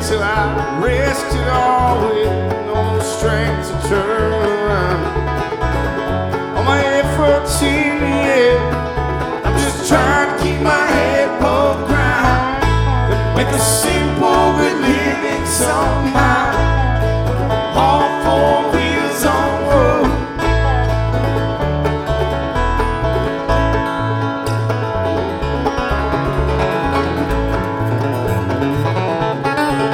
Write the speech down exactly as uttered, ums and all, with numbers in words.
till I risked it all with no strength to turn around. All my efforts